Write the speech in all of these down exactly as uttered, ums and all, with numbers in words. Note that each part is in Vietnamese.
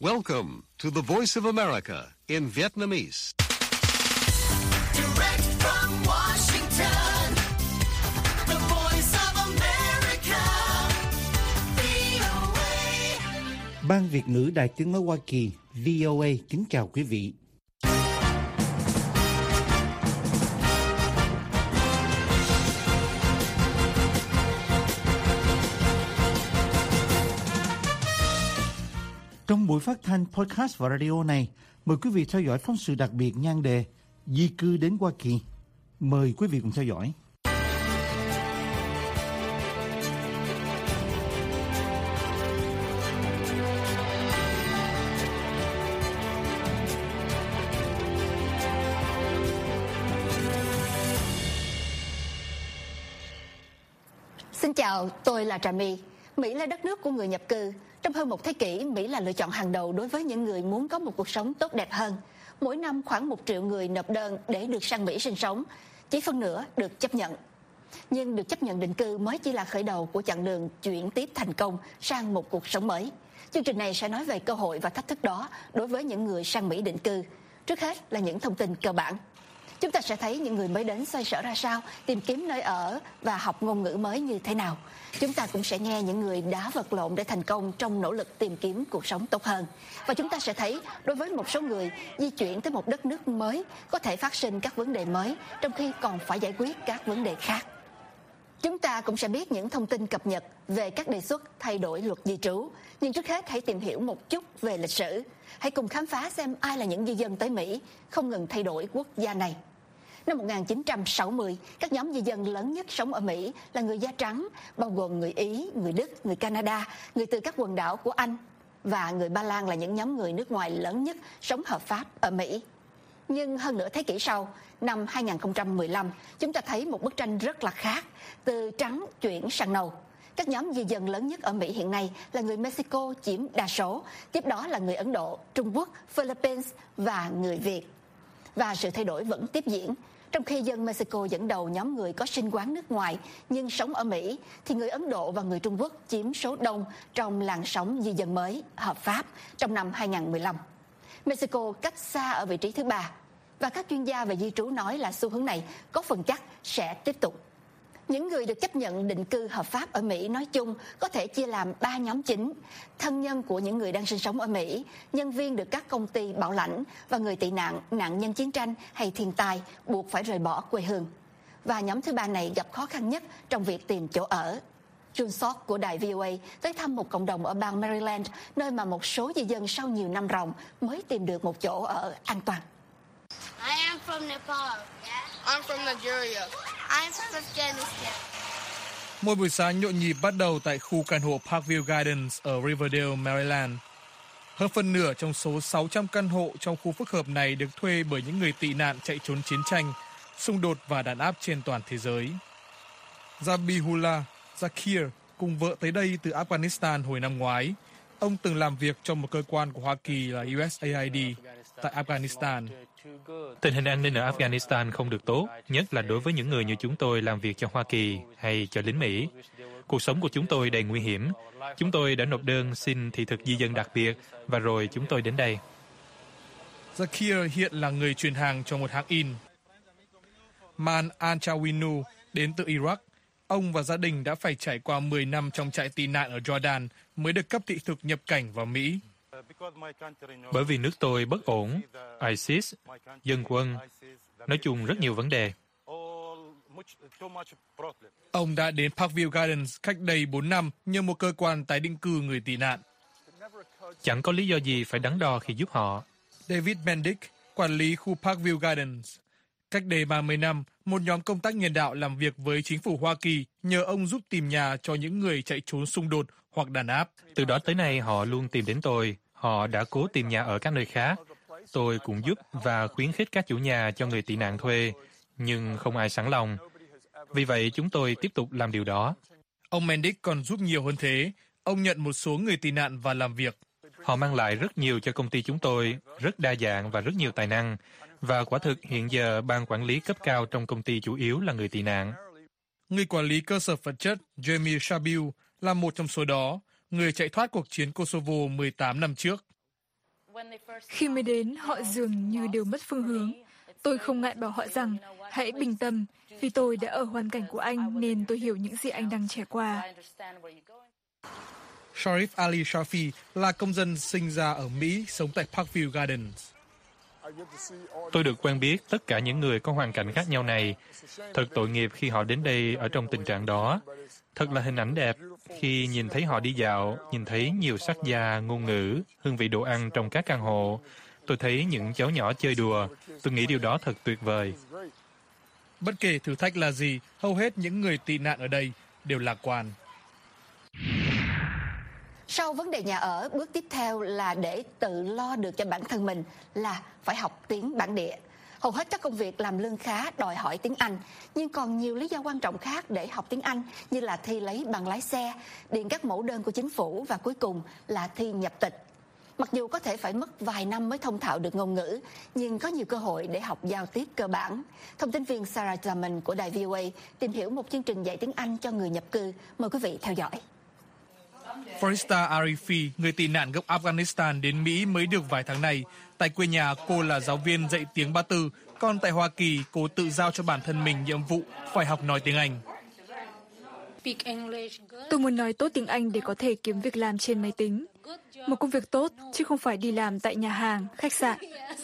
Welcome to the Voice of America in Vietnamese. Direct from Washington, the Voice of America, vê o a. Ban Việt ngữ Đài Tiếng nói Hoa Kỳ vê o a kính chào quý vị. Trong buổi phát thanh podcast và radio này, mời quý vị theo dõi phóng sự đặc biệt nhan đề Di cư đến Hoa Kỳ. Mời quý vị cùng theo dõi. Xin chào, tôi là Trà My. Mỹ là đất nước của người nhập cư. Trong hơn một thế kỷ, Mỹ là lựa chọn hàng đầu đối với những người muốn có một cuộc sống tốt đẹp hơn. Mỗi năm khoảng một triệu người nộp đơn để được sang Mỹ sinh sống, chỉ phân nửa được chấp nhận. Nhưng được chấp nhận định cư mới chỉ là khởi đầu của chặng đường chuyển tiếp thành công sang một cuộc sống mới. Chương trình này sẽ nói về cơ hội và thách thức đó đối với những người sang Mỹ định cư. Trước hết là những thông tin cơ bản. Chúng ta sẽ thấy những người mới đến xoay sở ra sao, tìm kiếm nơi ở và học ngôn ngữ mới như thế nào. Chúng ta cũng sẽ nghe những người đã vật lộn để thành công trong nỗ lực tìm kiếm cuộc sống tốt hơn. Và chúng ta sẽ thấy đối với một số người, di chuyển tới một đất nước mới có thể phát sinh các vấn đề mới, trong khi còn phải giải quyết các vấn đề khác. Chúng ta cũng sẽ biết những thông tin cập nhật về các đề xuất thay đổi luật di trú. Nhưng trước hết hãy tìm hiểu một chút về lịch sử. Hãy cùng khám phá xem ai là những di dân tới Mỹ, không ngừng thay đổi quốc gia này. Năm một nghìn chín trăm sáu mươi, các nhóm di dân lớn nhất sống ở Mỹ là người da trắng, bao gồm người Ý, người Đức, người Canada, người từ các quần đảo của Anh và người Ba Lan là những nhóm người nước ngoài lớn nhất sống hợp pháp ở Mỹ. Nhưng hơn nửa thế kỷ sau, năm hai nghìn không trăm mười lăm, chúng ta thấy một bức tranh rất là khác, từ trắng chuyển sang nâu. Các nhóm di dân lớn nhất ở Mỹ hiện nay là người Mexico chiếm đa số, tiếp đó là người Ấn Độ, Trung Quốc, Philippines và người Việt. Và sự thay đổi vẫn tiếp diễn. Trong khi dân Mexico dẫn đầu nhóm người có sinh quán nước ngoài nhưng sống ở Mỹ, thì người Ấn Độ và người Trung Quốc chiếm số đông trong làn sóng di dân mới hợp pháp trong năm hai nghìn không trăm mười lăm. Mexico cách xa ở vị trí thứ ba, và các chuyên gia về di trú nói là xu hướng này có phần chắc sẽ tiếp tục. Những người được chấp nhận định cư hợp pháp ở Mỹ nói chung có thể chia làm ba nhóm chính: thân nhân của những người đang sinh sống ở Mỹ, nhân viên được các công ty bảo lãnh và người tị nạn, nạn nhân chiến tranh hay thiên tai buộc phải rời bỏ quê hương. Và nhóm thứ ba này gặp khó khăn nhất trong việc tìm chỗ ở. Jun Sok của đài vê o a tới thăm một cộng đồng ở bang Maryland, nơi mà một số di dân sau nhiều năm ròng mới tìm được một chỗ ở an toàn. I am from Nepal. Yeah. I'm from Nigeria. I'm from Afghanistan. Một buổi sáng nhộn nhịp bắt đầu tại khu căn hộ Parkview Gardens ở Riverdale, Maryland. Hơn phân nửa trong số sáu trăm căn hộ trong khu phức hợp này được thuê bởi những người tị nạn chạy trốn chiến tranh, xung đột và đàn áp trên toàn thế giới. Zabihullah Zakir cùng vợ tới đây từ Afghanistan hồi năm ngoái. Ông từng làm việc trong một cơ quan của Hoa Kỳ là u ét a i đê tại Afghanistan. Tình hình an ninh ở Afghanistan không được tốt, nhất là đối với những người như chúng tôi làm việc cho Hoa Kỳ hay cho lính Mỹ. Cuộc sống của chúng tôi đầy nguy hiểm. Chúng tôi đã nộp đơn xin thị thực di dân đặc biệt và rồi chúng tôi đến đây. Zakir hiện là người truyền hàng cho một hãng in. Man Anchawinu đến từ Iraq. Ông và gia đình đã phải trải qua mười năm trong trại tị nạn ở Jordan mới được cấp thị thực nhập cảnh vào Mỹ. Bởi vì nước tôi bất ổn, ISIS, dân quân, nói chung rất nhiều vấn đề. Ông đã đến Parkview Gardens cách đây bốn năm như một cơ quan tái định cư người tị nạn. Chẳng có lý do gì phải đắn đo khi giúp họ. David Mendick, quản lý khu Parkview Gardens. Cách đây ba mươi năm, một nhóm công tác nhân đạo làm việc với chính phủ Hoa Kỳ nhờ ông giúp tìm nhà cho những người chạy trốn xung đột hoặc đàn áp. Từ đó tới nay họ luôn tìm đến tôi. Họ đã cố tìm nhà ở các nơi khác. Tôi cũng giúp và khuyến khích các chủ nhà cho người tị nạn thuê, nhưng không ai sẵn lòng. Vì vậy chúng tôi tiếp tục làm điều đó. Ông Mendick còn giúp nhiều hơn thế. Ông nhận một số người tị nạn và làm việc. Họ mang lại rất nhiều cho công ty chúng tôi, rất đa dạng và rất nhiều tài năng. Và quả thực hiện giờ ban quản lý cấp cao trong công ty chủ yếu là người tị nạn. Người quản lý cơ sở vật chất Jamil Shabil là một trong số đó, người chạy thoát cuộc chiến Kosovo mười tám năm trước. Khi mới đến, họ dường như đều mất phương hướng. Tôi không ngại bảo họ rằng, hãy bình tâm, vì tôi đã ở hoàn cảnh của anh nên tôi hiểu những gì anh đang trải qua. Sharif Ali Shafi là công dân sinh ra ở Mỹ, sống tại Parkview Gardens. Tôi được quen biết tất cả những người có hoàn cảnh khác nhau này. Thật tội nghiệp khi họ đến đây ở trong tình trạng đó. Thật là hình ảnh đẹp khi nhìn thấy họ đi dạo, nhìn thấy nhiều sắc da, ngôn ngữ, hương vị đồ ăn trong các căn hộ. Tôi thấy những cháu nhỏ chơi đùa. Tôi nghĩ điều đó thật tuyệt vời. Bất kể thử thách là gì, hầu hết những người tị nạn ở đây đều lạc quan. Sau vấn đề nhà ở, bước tiếp theo là để tự lo được cho bản thân mình là phải học tiếng bản địa. Hầu hết các công việc làm lương khá đòi hỏi tiếng Anh, nhưng còn nhiều lý do quan trọng khác để học tiếng Anh như là thi lấy bằng lái xe, điền các mẫu đơn của chính phủ và cuối cùng là thi nhập tịch. Mặc dù có thể phải mất vài năm mới thông thạo được ngôn ngữ, nhưng có nhiều cơ hội để học giao tiếp cơ bản. Thông tin viên Sarah Zaman của đài vê o a tìm hiểu một chương trình dạy tiếng Anh cho người nhập cư. Mời quý vị theo dõi. Farista Arifi, người tị nạn gốc Afghanistan đến Mỹ mới được vài tháng này. Tại quê nhà, cô là giáo viên dạy tiếng Ba Tư, còn tại Hoa Kỳ, cô tự giao cho bản thân mình nhiệm vụ phải học nói tiếng Anh. Tôi muốn nói tốt tiếng Anh để có thể kiếm việc làm trên máy tính. Một công việc tốt, chứ không phải đi làm tại nhà hàng, khách sạn.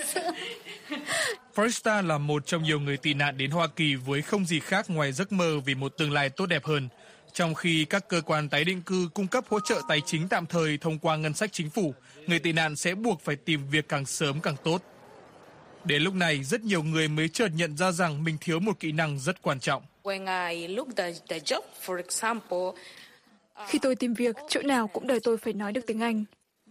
Farista là một trong nhiều người tị nạn đến Hoa Kỳ với không gì khác ngoài giấc mơ vì một tương lai tốt đẹp hơn. Trong khi các cơ quan tái định cư cung cấp hỗ trợ tài chính tạm thời thông qua ngân sách chính phủ, người tị nạn sẽ buộc phải tìm việc càng sớm càng tốt. Đến lúc này, rất nhiều người mới chợt nhận ra rằng mình thiếu một kỹ năng rất quan trọng. Khi tôi tìm việc, chỗ nào cũng đòi tôi phải nói được tiếng Anh.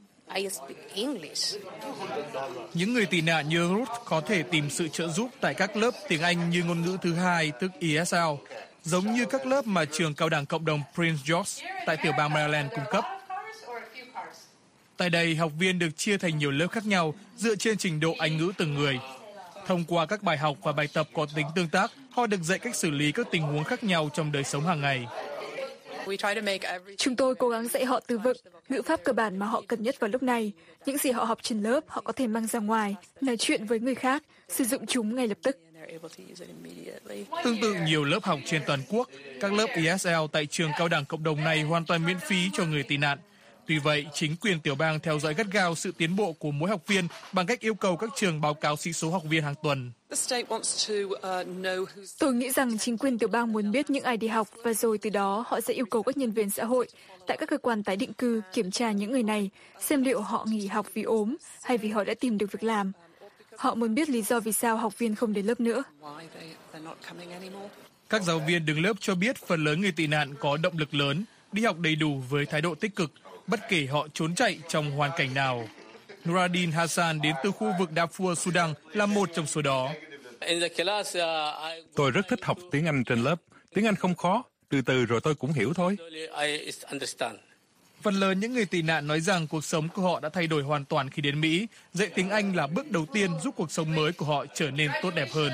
Những người tị nạn như Ruth có thể tìm sự trợ giúp tại các lớp tiếng Anh như ngôn ngữ thứ hai, tức E S L, giống như các lớp mà trường cao đẳng cộng đồng Prince George tại tiểu bang Maryland cung cấp. Tại đây, học viên được chia thành nhiều lớp khác nhau dựa trên trình độ Anh ngữ từng người. Thông qua các bài học và bài tập có tính tương tác, họ được dạy cách xử lý các tình huống khác nhau trong đời sống hàng ngày. Chúng tôi cố gắng dạy họ từ vựng, ngữ pháp cơ bản mà họ cần nhất vào lúc này. Những gì họ học trên lớp, họ có thể mang ra ngoài, nói chuyện với người khác, sử dụng chúng ngay lập tức. Tương tự nhiều lớp học trên toàn quốc, các lớp E S L tại trường cao đẳng cộng đồng này hoàn toàn miễn phí cho người tị nạn. Tuy vậy, chính quyền tiểu bang theo dõi gắt gao sự tiến bộ của mỗi học viên bằng cách yêu cầu các trường báo cáo sĩ số học viên hàng tuần. Tôi nghĩ rằng chính quyền tiểu bang muốn biết những ai đi học và rồi từ đó họ sẽ yêu cầu các nhân viên xã hội tại các cơ quan tái định cư kiểm tra những người này, xem liệu họ nghỉ học vì ốm hay vì họ đã tìm được việc làm. Họ muốn biết lý do vì sao học viên không đến lớp nữa. Các giáo viên đứng lớp cho biết phần lớn người tị nạn có động lực lớn, đi học đầy đủ với thái độ tích cực, bất kể họ trốn chạy trong hoàn cảnh nào. Nuradin Hassan đến từ khu vực Darfur, Sudan là một trong số đó. Tôi rất thích học tiếng Anh trên lớp. Tiếng Anh không khó, từ từ rồi tôi cũng hiểu thôi. Phần lớn những người tị nạn nói rằng cuộc sống của họ đã thay đổi hoàn toàn khi đến Mỹ. Dạy tiếng Anh là bước đầu tiên giúp cuộc sống mới của họ trở nên tốt đẹp hơn.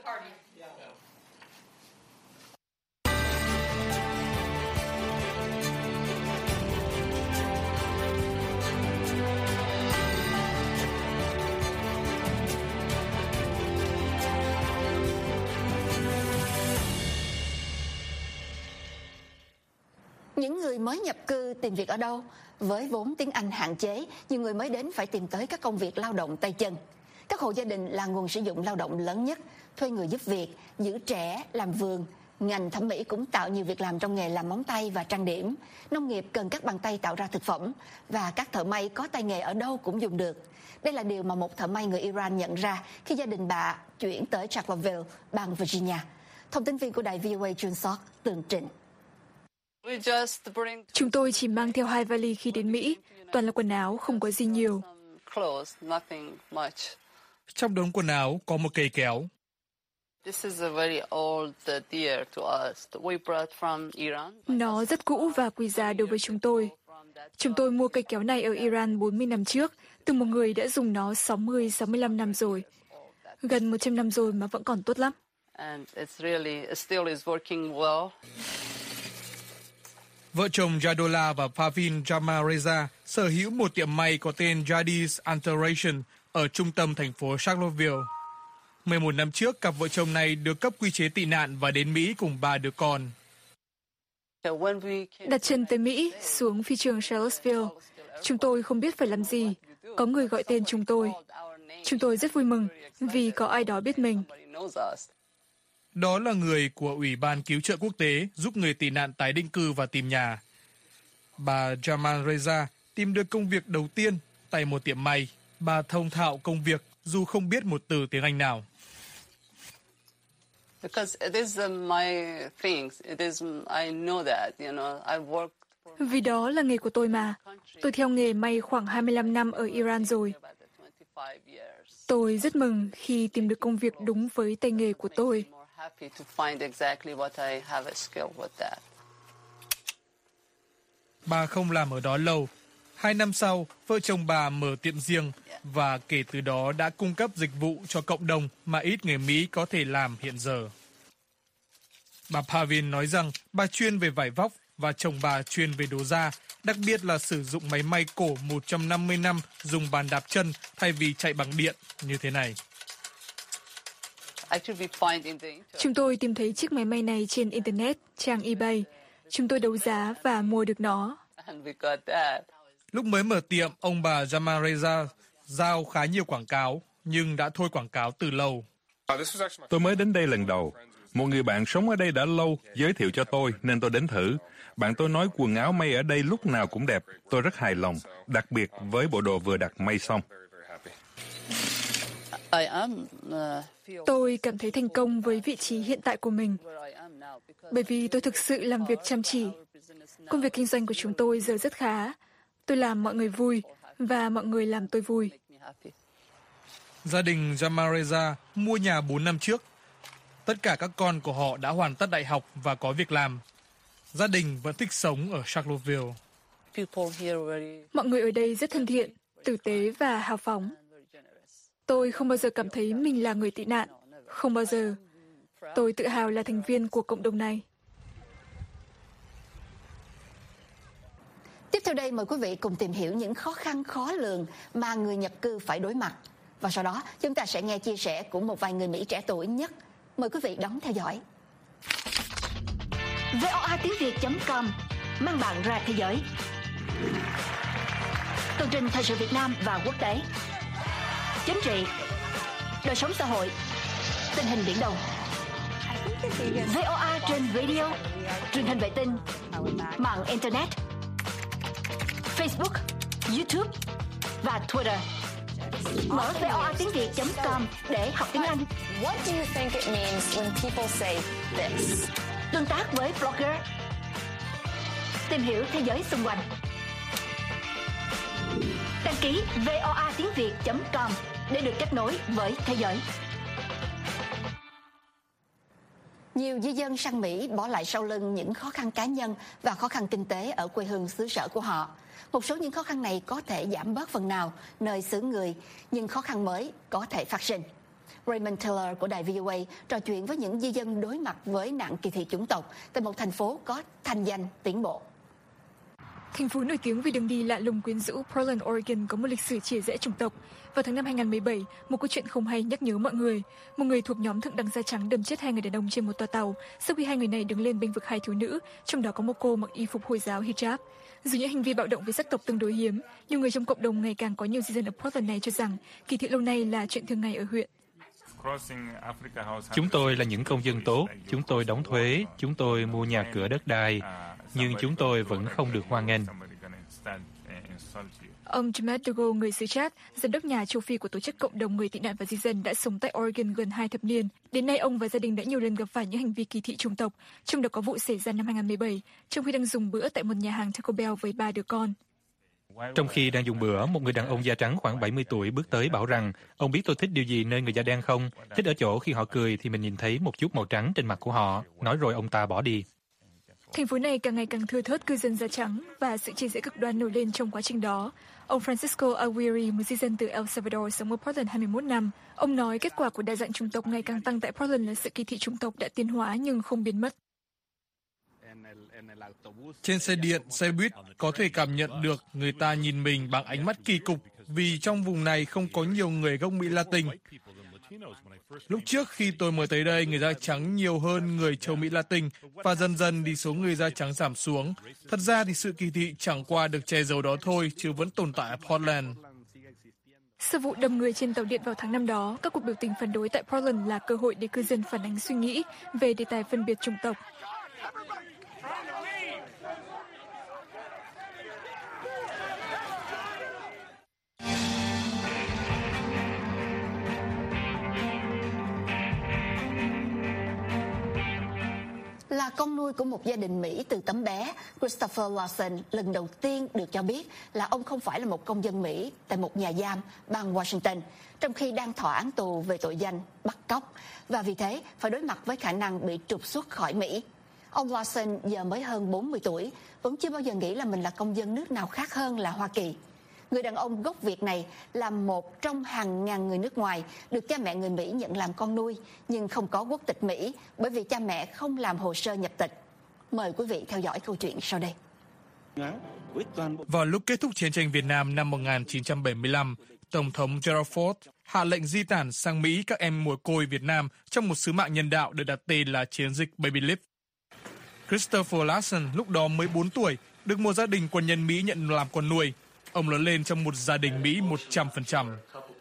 Những người mới nhập cư tìm việc ở đâu? Với vốn tiếng Anh hạn chế, nhiều người mới đến phải tìm tới các công việc lao động tay chân. Các hộ gia đình là nguồn sử dụng lao động lớn nhất, thuê người giúp việc, giữ trẻ, làm vườn. Ngành thẩm mỹ cũng tạo nhiều việc làm trong nghề làm móng tay và trang điểm. Nông nghiệp cần các bàn tay tạo ra thực phẩm, và các thợ may có tay nghề ở đâu cũng dùng được. Đây là điều mà một thợ may người Iran nhận ra khi gia đình bà chuyển tới Charlottesville, bang Virginia. Thông tin viên của đài vê o a Jun Sok tường trình. Chúng tôi chỉ mang theo hai vali khi đến Mỹ, toàn là quần áo, không có gì nhiều. Trong đống quần áo có một cây kéo. Nó rất cũ và quý giá đối với chúng tôi. Chúng tôi mua cây kéo này ở Iran bốn mươi năm trước, từ một người đã dùng nó sáu mươi sáu mươi lăm năm rồi. Gần một trăm năm rồi mà vẫn còn tốt lắm. Vợ chồng Jadola và Pavin Jamareza sở hữu một tiệm may có tên Jadis Alteration ở trung tâm thành phố Charlottesville. mười một năm trước, cặp vợ chồng này được cấp quy chế tị nạn và đến Mỹ cùng ba đứa con. Đặt chân tới Mỹ, xuống phi trường Charlottesville, chúng tôi không biết phải làm gì. Có người gọi tên chúng tôi. Chúng tôi rất vui mừng vì có ai đó biết mình. Đó là người của Ủy ban Cứu trợ Quốc tế giúp người tị nạn tái định cư và tìm nhà. Bà Jamal Reza tìm được công việc đầu tiên tại một tiệm may. Bà thông thạo công việc dù không biết một từ tiếng Anh nào. Vì đó là nghề của tôi mà. Tôi theo nghề may khoảng hai mươi lăm năm ở Iran rồi. Tôi rất mừng khi tìm được công việc đúng với tay nghề của tôi. Bà không làm ở đó lâu. Hai năm sau, vợ chồng bà mở tiệm riêng và kể từ đó đã cung cấp dịch vụ cho cộng đồng mà ít người Mỹ có thể làm hiện giờ. Bà Pavin nói rằng bà chuyên về vải vóc và chồng bà chuyên về đồ da, đặc biệt là sử dụng máy may cổ một trăm năm mươi năm dùng bàn đạp chân thay vì chạy bằng điện như thế này. Chúng tôi tìm thấy chiếc máy may này trên Internet, trang eBay. Chúng tôi đấu giá và mua được nó. Lúc mới mở tiệm, ông bà Jamal Reza giao khá nhiều quảng cáo, nhưng đã thôi quảng cáo từ lâu. Tôi mới đến đây lần đầu. Một người bạn sống ở đây đã lâu giới thiệu cho tôi nên tôi đến thử. Bạn tôi nói quần áo may ở đây lúc nào cũng đẹp. Tôi rất hài lòng, đặc biệt với bộ đồ vừa đặt may xong. Tôi cảm thấy thành công với vị trí hiện tại của mình. Bởi vì tôi thực sự làm việc chăm chỉ. Công việc kinh doanh của chúng tôi giờ rất khá. Tôi làm mọi người vui và mọi người làm tôi vui. Gia đình Jamal Reza mua nhà bốn năm trước. Tất cả các con của họ đã hoàn tất đại học và có việc làm. Gia đình vẫn thích sống ở Charlottesville. Mọi người ở đây rất thân thiện, tử tế và hào phóng. Tôi không bao giờ cảm thấy mình là người tị nạn. Không bao giờ. Tôi tự hào là thành viên của cộng đồng này. Tiếp theo đây mời quý vị cùng tìm hiểu những khó khăn khó lường mà người nhập cư phải đối mặt. Và sau đó chúng ta sẽ nghe chia sẻ của một vài người Mỹ trẻ tuổi nhất. Mời quý vị đón theo dõi. vê o a tiếng việt chấm com mang bạn ra thế giới. Tường trình thời sự Việt Nam và quốc tế. Chính trị, đời sống xã hội, tình hình biển Đông. vê o a trên radio, truyền hình vệ tinh, mạng internet, Facebook, YouTube và Twitter. Mở vê o a tiếng việt chấm com để học tiếng Anh. What do you think it means when people say this? Tương tác với blogger. Tìm hiểu thế giới xung quanh. Đăng ký vê o a tiếng việt chấm com để được kết nối với thế giới. Nhiều di dân sang Mỹ bỏ lại sau lưng những khó khăn cá nhân và khó khăn kinh tế ở quê hương xứ sở của họ. Một số những khó khăn này có thể giảm bớt phần nào nơi xứ người, nhưng khó khăn mới có thể phát sinh. Raymond Taylor của đài vê o a trò chuyện với những di dân đối mặt với nạn kỳ thị chủng tộc tại một thành phố có thanh danh tiến bộ. Thành phố nổi tiếng vì đường đi lạ lùng quyến rũ Portland, Oregon có một lịch sử chia rẽ chủng tộc. Vào tháng năm hai nghìn không trăm mười bảy, một câu chuyện không hay nhắc nhớ mọi người. Một người thuộc nhóm thượng đẳng da trắng đâm chết hai người đàn ông trên một toa tàu sau khi hai người này đứng lên bênh vực hai thiếu nữ, trong đó có một cô mặc y phục Hồi giáo hijab. Dù những hành vi bạo động với sắc tộc tương đối hiếm, nhiều người trong cộng đồng ngày càng có nhiều di dân ở Portland này cho rằng kỳ thị lâu nay là chuyện thường ngày ở huyện. Chúng tôi là những công dân tốt, chúng tôi đóng thuế, chúng tôi mua nhà cửa đất đai, nhưng chúng tôi vẫn không được hoan nghênh. Ông James Dogo, người xứ Chad, giám đốc nhà châu Phi của tổ chức cộng đồng người tị nạn và di dân đã sống tại Oregon gần hai thập niên. Đến nay, ông và gia đình đã nhiều lần gặp phải những hành vi kỳ thị chủng tộc, trong đó có vụ xảy ra năm hai nghìn không trăm mười bảy, trong khi đang dùng bữa tại một nhà hàng Taco Bell với ba đứa con. Trong khi đang dùng bữa, một người đàn ông da trắng khoảng bảy mươi tuổi bước tới bảo rằng ông biết tôi thích điều gì nơi người da đen không? Thích ở chỗ khi họ cười thì mình nhìn thấy một chút màu trắng trên mặt của họ. Nói rồi ông ta bỏ đi. Thành phố này càng ngày càng thưa thớt cư dân da trắng và sự chia rẽ cực đoan nổi lên trong quá trình đó. Ông Francisco Aguirre, một di dân từ El Salvador sống ở Portland hai mươi mốt năm. Ông nói kết quả của đa dạng chủng tộc ngày càng tăng tại Portland là sự kỳ thị chủng tộc đã tiến hóa nhưng không biến mất. Trên xe điện, xe buýt có thể cảm nhận được người ta nhìn mình bằng ánh mắt kỳ cục vì trong vùng này không có nhiều người gốc Mỹ Latin. Lúc trước khi tôi mới tới đây, người da trắng nhiều hơn người châu Mỹ Latin và dần dần thì số người da trắng giảm xuống. Thật ra thì sự kỳ thị chẳng qua được che giấu đó thôi, chứ vẫn tồn tại ở Portland. Sau vụ đâm người trên tàu điện vào tháng năm đó, các cuộc biểu tình phản đối tại Portland là cơ hội để cư dân phản ánh suy nghĩ về đề tài phân biệt chủng tộc. Là con nuôi của một gia đình Mỹ từ tấm bé, Christopher Lawson lần đầu tiên được cho biết là ông không phải là một công dân Mỹ tại một nhà giam bang Washington, trong khi đang thọ án tù về tội danh bắt cóc, và vì thế phải đối mặt với khả năng bị trục xuất khỏi Mỹ. Ông Lawson giờ mới hơn bốn mươi tuổi, vẫn chưa bao giờ nghĩ là mình là công dân nước nào khác hơn là Hoa Kỳ. Người đàn ông gốc Việt này là một trong hàng ngàn người nước ngoài được cha mẹ người Mỹ nhận làm con nuôi, nhưng không có quốc tịch Mỹ bởi vì cha mẹ không làm hồ sơ nhập tịch. Mời quý vị theo dõi câu chuyện sau đây. Vào lúc kết thúc chiến tranh Việt Nam năm một nghìn chín trăm bảy mươi lăm, Tổng thống Gerald Ford hạ lệnh di tản sang Mỹ các em mồ côi Việt Nam trong một sứ mạng nhân đạo được đặt tên là chiến dịch Baby Lift. Christopher Lawson lúc đó mới bốn tuổi, được một gia đình quân nhân Mỹ nhận làm con nuôi. Ông lớn lên trong một gia đình Mỹ một trăm phần trăm.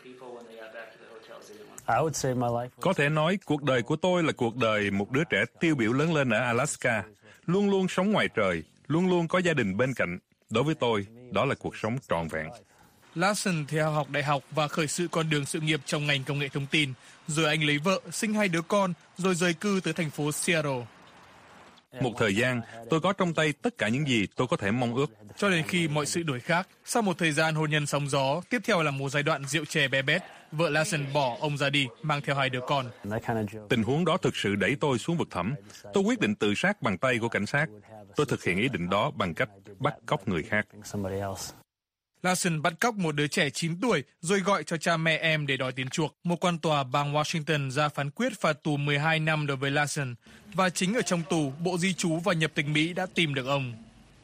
Có thể nói cuộc đời của tôi là cuộc đời một đứa trẻ tiêu biểu lớn lên ở Alaska, luôn luôn sống ngoài trời, luôn luôn có gia đình bên cạnh. Đối với tôi, đó là cuộc sống trọn vẹn. Lawson theo học đại học và khởi sự con đường sự nghiệp trong ngành công nghệ thông tin. Rồi anh lấy vợ, sinh hai đứa con, rồi rời cư tới thành phố Seattle. Một thời gian, tôi có trong tay tất cả những gì tôi có thể mong ước. Cho đến khi mọi sự đổi khác, sau một thời gian hôn nhân sóng gió, tiếp theo là một giai đoạn rượu chè bé bét, vợ Lawson bỏ ông ra đi, mang theo hai đứa con. Tình huống đó thực sự đẩy tôi xuống vực thẳm. Tôi quyết định tự sát bằng tay của cảnh sát. Tôi thực hiện ý định đó bằng cách bắt cóc người khác. Lawson bắt cóc một đứa trẻ chín tuổi rồi gọi cho cha mẹ em để đòi tiền chuộc. Một quan tòa bang Washington ra phán quyết phạt tù mười hai năm đối với Lawson. Và chính ở trong tù, Bộ Di trú và Nhập tịch Mỹ đã tìm được ông.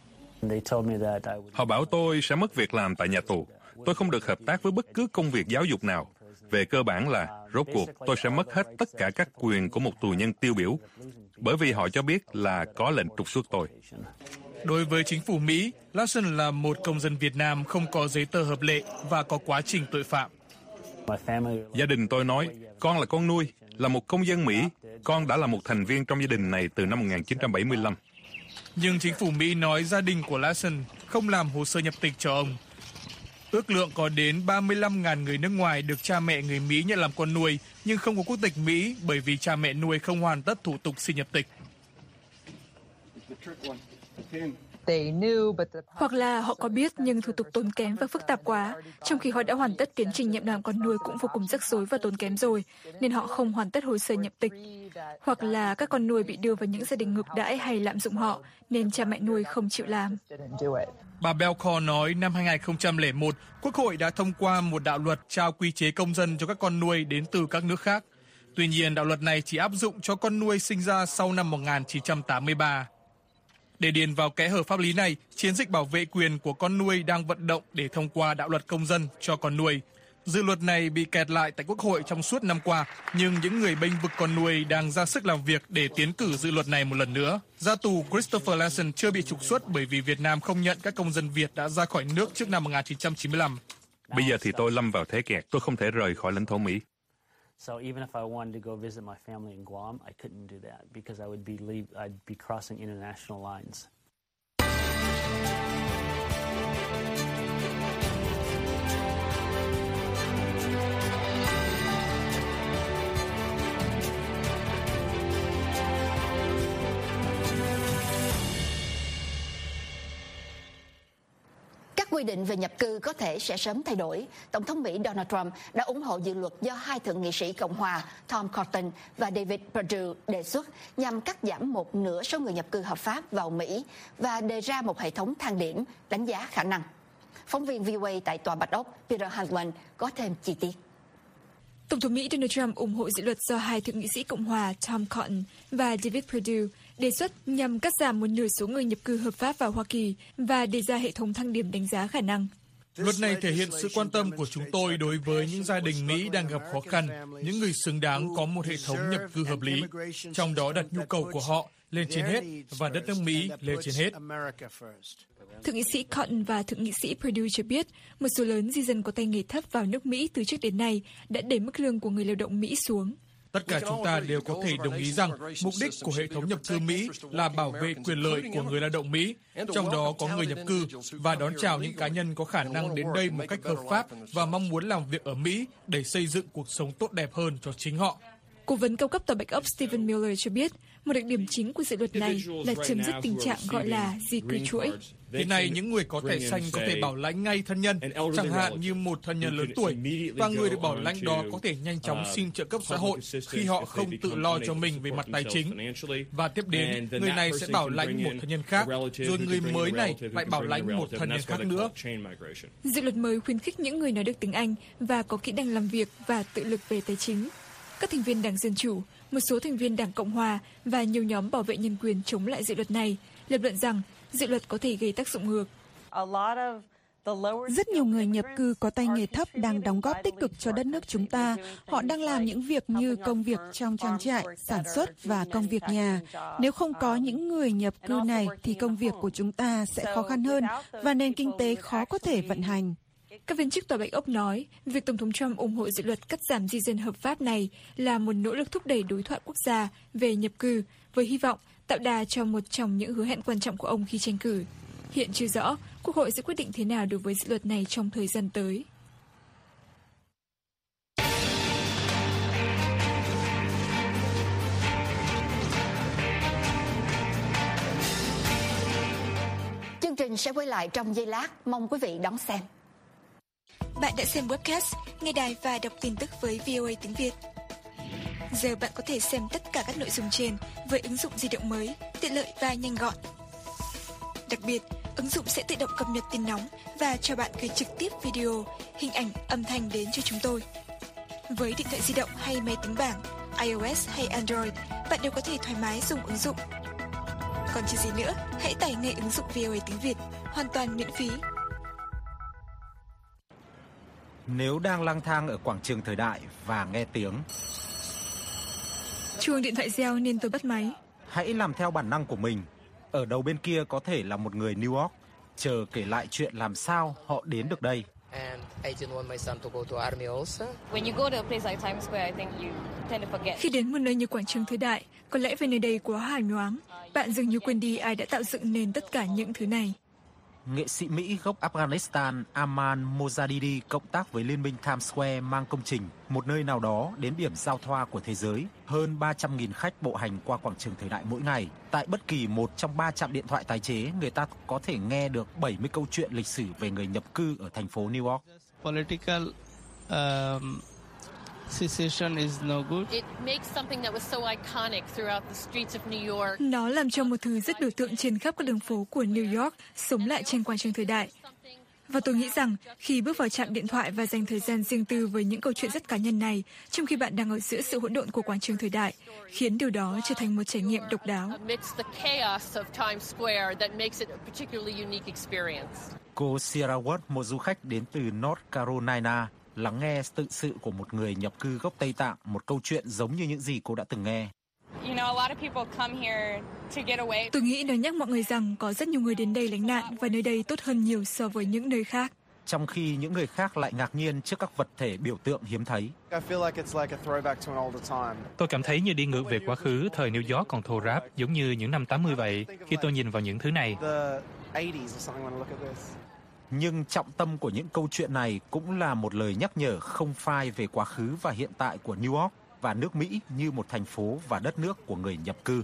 Họ bảo tôi sẽ mất việc làm tại nhà tù. Tôi không được hợp tác với bất cứ công việc giáo dục nào. Về cơ bản là, rốt cuộc, tôi sẽ mất hết tất cả các quyền của một tù nhân tiêu biểu. Bởi vì họ cho biết là có lệnh trục xuất tôi. Đối với chính phủ Mỹ, Lawson là một công dân Việt Nam không có giấy tờ hợp lệ và có quá trình tội phạm. Gia đình tôi nói, con là con nuôi, là một công dân Mỹ. Con đã là một thành viên trong gia đình này từ năm một nghìn chín trăm bảy mươi lăm. Nhưng chính phủ Mỹ nói gia đình của Lawson không làm hồ sơ nhập tịch cho ông. Ước lượng có đến ba mươi lăm nghìn người nước ngoài được cha mẹ người Mỹ nhận làm con nuôi, nhưng không có quốc tịch Mỹ bởi vì cha mẹ nuôi không hoàn tất thủ tục xin nhập tịch. Hoặc là họ có biết nhưng thủ tục tốn kém và phức tạp quá, trong khi họ đã hoàn tất tiến trình nhận làm con nuôi cũng vô cùng rắc rối và tốn kém rồi, nên họ không hoàn tất hồ sơ nhập tịch. Hoặc là các con nuôi bị đưa vào những gia đình ngược đãi hay lạm dụng họ, nên cha mẹ nuôi không chịu làm. Bà Belcourt nói năm hai nghìn không trăm lẻ một, Quốc hội đã thông qua một đạo luật trao quy chế công dân cho các con nuôi đến từ các nước khác. Tuy nhiên, đạo luật này chỉ áp dụng cho con nuôi sinh ra sau năm một nghìn chín trăm tám mươi ba. Để điền vào kẽ hở pháp lý này, chiến dịch bảo vệ quyền của con nuôi đang vận động để thông qua đạo luật công dân cho con nuôi. Dự luật này bị kẹt lại tại Quốc hội trong suốt năm qua, nhưng những người bênh vực con nuôi đang ra sức làm việc để tiến cử dự luật này một lần nữa. Ra tù, Christopher Lawson chưa bị trục xuất bởi vì Việt Nam không nhận các công dân Việt đã ra khỏi nước trước năm một nghìn chín trăm chín mươi lăm. Bây giờ thì tôi lâm vào thế kẹt, tôi không thể rời khỏi lãnh thổ Mỹ. So even if I wanted to go visit my family in Guam, I couldn't do that because I would be leave, I'd be crossing international lines. Các quy định về nhập cư có thể sẽ sớm thay đổi. Tổng thống Mỹ Donald Trump đã ủng hộ dự luật do hai thượng nghị sĩ Cộng hòa Tom Cotton và David Perdue đề xuất nhằm cắt giảm một nửa số người nhập cư hợp pháp vào Mỹ và đề ra một hệ thống thang điểm đánh giá khả năng. Phóng viên vê o a tại Tòa Bạch Ốc Peter Hanlon có thêm chi tiết. Tổng thống Mỹ Donald Trump ủng hộ dự luật do hai thượng nghị sĩ Cộng hòa Tom Cotton và David Perdue đề xuất nhằm cắt giảm một nửa số người nhập cư hợp pháp vào Hoa Kỳ và đề ra hệ thống thang điểm đánh giá khả năng. Luật này thể hiện sự quan tâm của chúng tôi đối với những gia đình Mỹ đang gặp khó khăn, những người xứng đáng có một hệ thống nhập cư hợp lý, trong đó đặt nhu cầu của họ lên trên hết và đất nước Mỹ lên trên hết. Thượng nghị sĩ Cotton và Thượng nghị sĩ Perdue cho biết một số lớn di dân có tay nghề thấp vào nước Mỹ từ trước đến nay đã đẩy mức lương của người lao động Mỹ xuống. Tất cả chúng ta đều có thể đồng ý rằng mục đích của hệ thống nhập cư Mỹ là bảo vệ quyền lợi của người lao động Mỹ, trong đó có người nhập cư, và đón chào những cá nhân có khả năng đến đây một cách hợp pháp và mong muốn làm việc ở Mỹ để xây dựng cuộc sống tốt đẹp hơn cho chính họ. Cố vấn cao cấp tòa Bạch Ốc Stephen Miller cho biết một đặc điểm chính của dự luật này là chấm dứt tình trạng gọi là di cư chuỗi. Hiện nay, những người có thẻ xanh có thể bảo lãnh ngay thân nhân, chẳng hạn như một thân nhân lớn tuổi, và người được bảo lãnh đó có thể nhanh chóng xin trợ cấp xã hội khi họ không tự lo cho mình về mặt tài chính. Và tiếp đến, người này sẽ bảo lãnh một thân nhân khác, rồi người mới này lại bảo lãnh một thân nhân khác nữa. Dự luật mới khuyến khích những người nói được tiếng Anh và có kỹ năng làm việc và tự lực về tài chính. Các thành viên Đảng Dân Chủ, một số thành viên Đảng Cộng Hòa và nhiều nhóm bảo vệ nhân quyền chống lại dự luật này lập luận rằng dự luật có thể gây tác dụng ngược. Rất nhiều người nhập cư có tay nghề thấp đang đóng góp tích cực cho đất nước chúng ta. Họ đang làm những việc như công việc trong trang trại, sản xuất và công việc nhà. Nếu không có những người nhập cư này thì công việc của chúng ta sẽ khó khăn hơn và nền kinh tế khó có thể vận hành. Các viên chức tòa Bạch Ốc nói việc Tổng thống Trump ủng hộ dự luật cắt giảm di dân hợp pháp này là một nỗ lực thúc đẩy đối thoại quốc gia về nhập cư với hy vọng tạo đà cho một trong những hứa hẹn quan trọng của ông khi tranh cử. Hiện chưa rõ Quốc hội sẽ quyết định thế nào đối với dự luật này trong thời gian tới. Chương trình sẽ quay lại trong giây lát, mong quý vị đón xem. Bạn đã xem webcast, nghe đài và đọc tin tức với vê o a tiếng Việt. Giờ bạn có thể xem tất cả các nội dung trên với ứng dụng di động mới, tiện lợi và nhanh gọn. Đặc biệt, ứng dụng sẽ tự động cập nhật tin nóng và cho bạn gửi trực tiếp video, hình ảnh, âm thanh đến cho chúng tôi. Với điện thoại di động hay máy tính bảng, iOS hay Android, bạn đều có thể thoải mái dùng ứng dụng. Còn chờ gì nữa, hãy tải ngay ứng dụng vê o a tiếng Việt, hoàn toàn miễn phí. Nếu đang lang thang ở quảng trường Thời Đại và nghe tiếng chuông điện thoại reo nên tôi bắt máy. Hãy làm theo bản năng của mình. Ở đầu bên kia có thể là một người New York, chờ kể lại chuyện làm sao họ đến được đây. Khi đến một nơi như quảng trường Thời Đại, có lẽ vì nơi đây quá hào nhoáng, bạn dường như quên đi ai đã tạo dựng nên tất cả những thứ này. Nghệ sĩ Mỹ gốc Afghanistan Aman Mojadidi cộng tác với Liên minh Times Square mang công trình một nơi nào đó đến điểm giao thoa của thế giới. Hơn ba trăm nghìn khách bộ hành qua quảng trường Thời Đại mỗi ngày. Tại bất kỳ một trong ba trạm điện thoại tái chế, người ta có thể nghe được bảy mươi câu chuyện lịch sử về người nhập cư ở thành phố New York. Political um... secession is no good. It makes something that was so iconic throughout the streets of New York. Nó làm cho một thứ rất biểu tượng trên khắp các đường phố của New York sống lại trên quảng trường Thời Đại. Và tôi nghĩ rằng khi bước vào trạm điện thoại và dành thời gian riêng tư với những câu chuyện rất cá nhân này, trong khi bạn đang ở giữa sự hỗn độn của quảng trường Thời Đại, khiến điều đó trở thành một trải nghiệm độc đáo. Cô Sierra Wood, một du khách đến từ North Carolina, lắng nghe tự sự của một người nhập cư gốc Tây Tạng, một câu chuyện giống như những gì cô đã từng nghe. Tôi nghĩ nó nhắc mọi người rằng có rất nhiều người đến đây lánh nạn và nơi đây tốt hơn nhiều so với những nơi khác. Trong khi những người khác lại ngạc nhiên trước các vật thể biểu tượng hiếm thấy. Tôi cảm thấy như đi ngược về quá khứ, thời New York còn thô ráp, giống như những năm tám mươi vậy, khi tôi nhìn vào những thứ này. Nhưng trọng tâm của những câu chuyện này cũng là một lời nhắc nhở không phai về quá khứ và hiện tại của New York và nước Mỹ như một thành phố và đất nước của người nhập cư.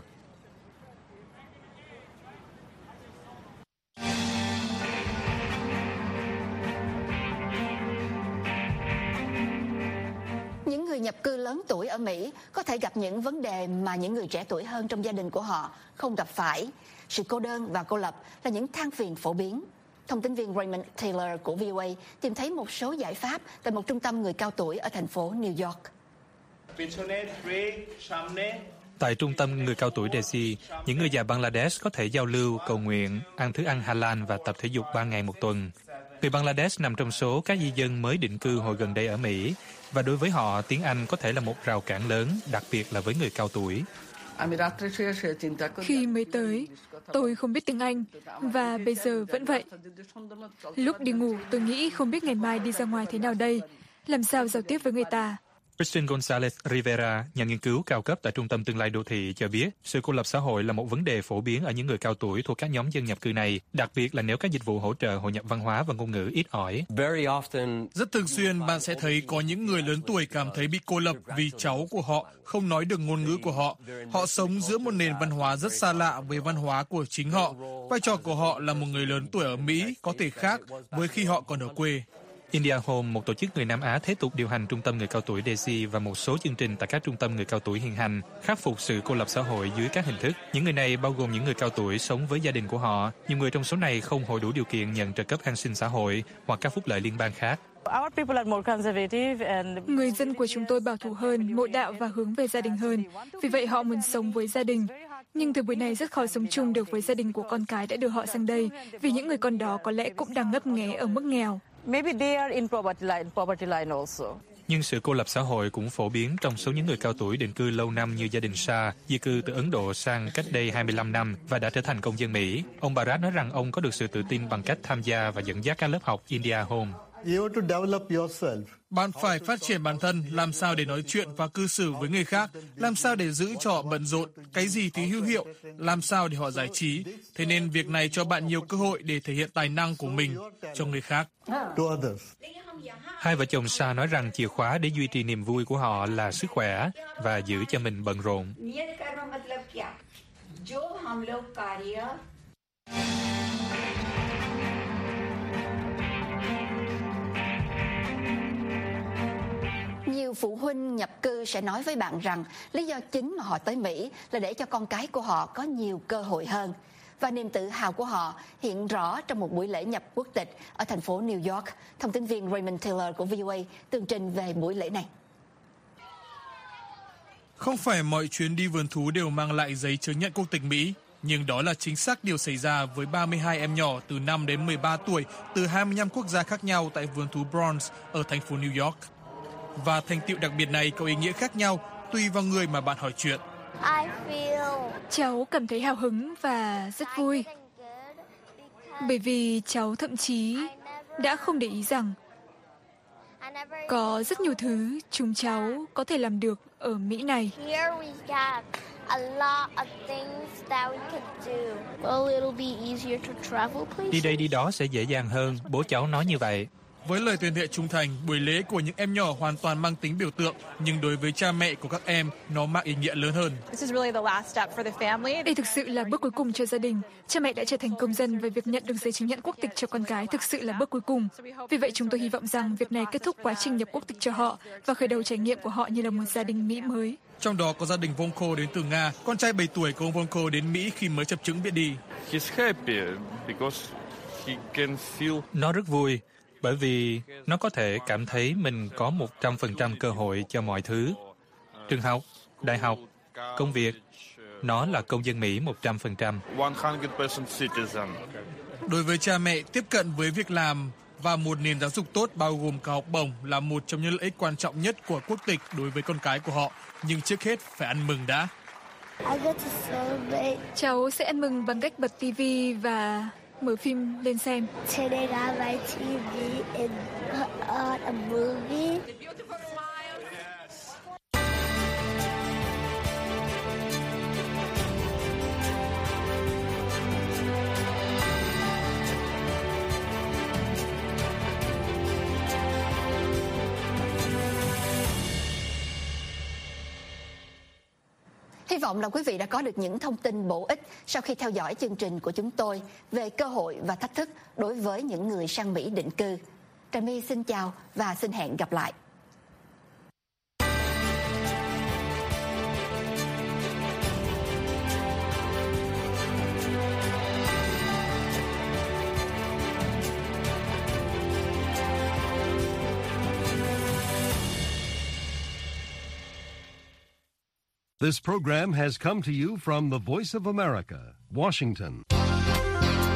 Những người nhập cư lớn tuổi ở Mỹ có thể gặp những vấn đề mà những người trẻ tuổi hơn trong gia đình của họ không gặp phải. Sự cô đơn và cô lập là những than phiền phổ biến. Thông tin viên Raymond Taylor của vê o a tìm thấy một số giải pháp tại một trung tâm người cao tuổi ở thành phố New York. Tại trung tâm người cao tuổi Desi, những người già Bangladesh có thể giao lưu, cầu nguyện, ăn thức ăn halal và tập thể dục ba ngày một tuần. Người Bangladesh nằm trong số các di dân mới định cư hồi gần đây ở Mỹ, và đối với họ, tiếng Anh có thể là một rào cản lớn, đặc biệt là với người cao tuổi. Khi mới tới, tôi không biết tiếng Anh, và bây giờ vẫn vậy. Lúc đi ngủ, tôi nghĩ không biết ngày mai đi ra ngoài thế nào đây, làm sao giao tiếp với người ta. Christine Gonzalez Rivera, nhà nghiên cứu cao cấp tại Trung tâm Tương lai Đô thị, cho biết sự cô lập xã hội là một vấn đề phổ biến ở những người cao tuổi thuộc các nhóm dân nhập cư này, đặc biệt là nếu các dịch vụ hỗ trợ hội nhập văn hóa và ngôn ngữ ít ỏi. Rất thường xuyên bạn sẽ thấy có những người lớn tuổi cảm thấy bị cô lập vì cháu của họ không nói được ngôn ngữ của họ. Họ sống giữa một nền văn hóa rất xa lạ với văn hóa của chính họ. Vai trò của họ là một người lớn tuổi ở Mỹ có thể khác với khi họ còn ở quê. India Home, một tổ chức người Nam Á thế tục điều hành trung tâm người cao tuổi Desi và một số chương trình tại các trung tâm người cao tuổi hiện hành, khắc phục sự cô lập xã hội dưới các hình thức. Những người này bao gồm những người cao tuổi sống với gia đình của họ. Nhiều người trong số này không hội đủ điều kiện nhận trợ cấp an sinh xã hội hoặc các phúc lợi liên bang khác. Người dân của chúng tôi bảo thủ hơn, mộ đạo và hướng về gia đình hơn. Vì vậy họ muốn sống với gia đình. Nhưng thời buổi này rất khó sống chung được với gia đình của con cái đã đưa họ sang đây, vì những người con đó có lẽ cũng đang ngấp nghé ở mức nghèo. Nhưng sự cô lập xã hội cũng phổ biến trong số những người cao tuổi định cư lâu năm như gia đình Shah, di cư từ Ấn Độ sang cách đây hai mươi lăm năm và đã trở thành công dân Mỹ. Ông Bharat nói rằng ông có được sự tự tin bằng cách tham gia và dẫn dắt các lớp học India Home. Bạn phải phát triển bản thân, làm sao để nói chuyện và cư xử với người khác, làm sao để giữ cho họ bận rộn, cái gì thì hữu hiệu, làm sao để họ giải trí. Thế nên việc này cho bạn nhiều cơ hội để thể hiện tài năng của mình cho người khác. Hai vợ chồng Shah nói rằng chìa khóa để duy trì niềm vui của họ là sức khỏe và giữ cho mình bận rộn. Nhiều phụ huynh nhập cư sẽ nói với bạn rằng lý do chính mà họ tới Mỹ là để cho con cái của họ có nhiều cơ hội hơn. Và niềm tự hào của họ hiện rõ trong một buổi lễ nhập quốc tịch ở thành phố New York. Thông tin viên Raymond Taylor của vê o a tường trình về buổi lễ này. Không phải mọi chuyến đi vườn thú đều mang lại giấy chứng nhận quốc tịch Mỹ, nhưng đó là chính xác điều xảy ra với ba mươi hai em nhỏ từ năm đến mười ba tuổi từ hai mươi lăm quốc gia khác nhau tại vườn thú Bronx ở thành phố New York. Và thành tựu đặc biệt này có ý nghĩa khác nhau tùy vào người mà bạn hỏi chuyện. Cháu cảm thấy hào hứng và rất vui. Bởi vì cháu thậm chí đã không để ý rằng có rất nhiều thứ chúng cháu có thể làm được ở Mỹ này. Đi đây đi đó sẽ dễ dàng hơn, bố cháu nói như vậy. Với lời tuyên thệ trung thành, buổi lễ của những em nhỏ hoàn toàn mang tính biểu tượng, nhưng đối với cha mẹ của các em, nó mang ý nghĩa lớn hơn. Đây thực sự là bước cuối cùng cho gia đình. Cha mẹ đã trở thành công dân và việc nhận được giấy chứng nhận quốc tịch cho con cái thực sự là bước cuối cùng. Vì vậy chúng tôi hy vọng rằng việc này kết thúc quá trình nhập quốc tịch cho họ và khởi đầu trải nghiệm của họ như là một gia đình Mỹ mới. Trong đó có gia đình Vonko đến từ Nga. Con trai bảy tuổi của ông Vonko đến Mỹ khi mới chập chững biết đi. Nó rất vui. Bởi vì nó có thể cảm thấy mình có một trăm phần trăm cơ hội cho mọi thứ. Trường học, đại học, công việc, nó là công dân Mỹ một trăm phần trăm. Đối với cha mẹ, tiếp cận với việc làm và một nền giáo dục tốt bao gồm cả học bổng là một trong những lợi ích quan trọng nhất của quốc tịch đối với con cái của họ. Nhưng trước hết phải ăn mừng đã. Cháu sẽ ăn mừng bằng cách bật tivi và mở phim lên xem. Hy vọng là quý vị đã có được những thông tin bổ ích sau khi theo dõi chương trình của chúng tôi về cơ hội và thách thức đối với những người sang Mỹ định cư. Trà My xin chào và xin hẹn gặp lại. This program has come to you from the Voice of America, Washington.